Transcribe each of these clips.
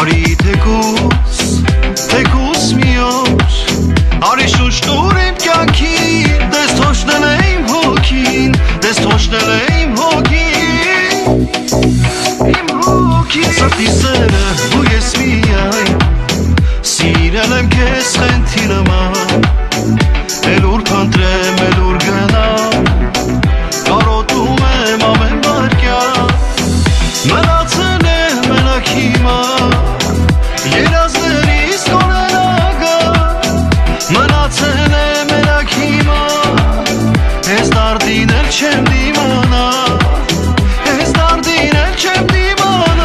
Արի թեկուս մի օր Արի շուշ տուր իմ կյանքին Դες թոշնել է իմ հոգին Դες թոշնել է իմ հոգին Սրտի սերը ու ես միայն Սիրել եմ քեզ խենթի նման Էլ ուր փնտրեմ, էլ ուր գնամ Կարոտում եմ ամեն վարկյան Մնացել է մենակ հիմա Երազներիս կորենագա Մնացել է մենակ հիմա Ես դարդին էլ չեմ դիմանա Ես դարդին էլ չեմ դիմանա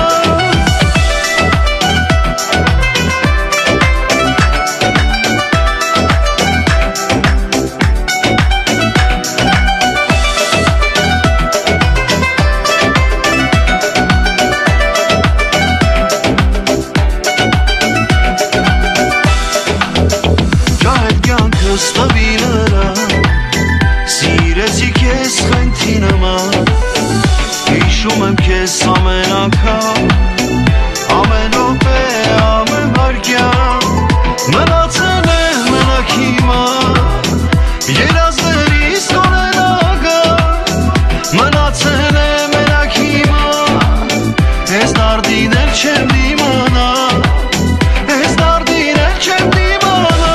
Ստվի նրա Սիրեցի քեզ խենթի նման Հիշում եմ քեզ ամեն անգամ Ամեն րոպե, ամեն վայրկյան Մնացել է մենակ հիմա Երազներիս կորենագա Մնացել է մենակ հիմա Ես դարդին էլ չեմ դիմանա Ես դարդին էլ չեմ դիմանա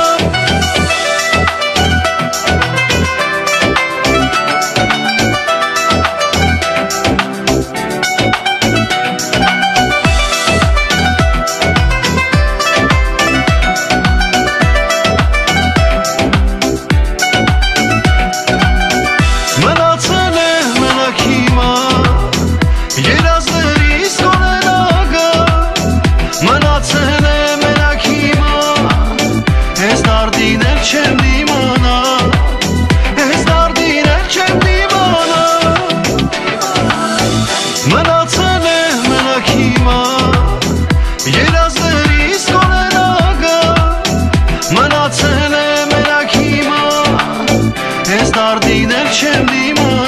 Մնացել է մենակ հիմա Երազներիս կորենագա Մնացել է մենակ հիմա Ես դարդին էլ չեմ դիմանա Ես դարդին էլ չեմ դիմանա Մնացել է մենակ հիմա Երազներիս կորենագա Մնացել է մենակ հիմա Ես դարդին էլ չեմ դիմանա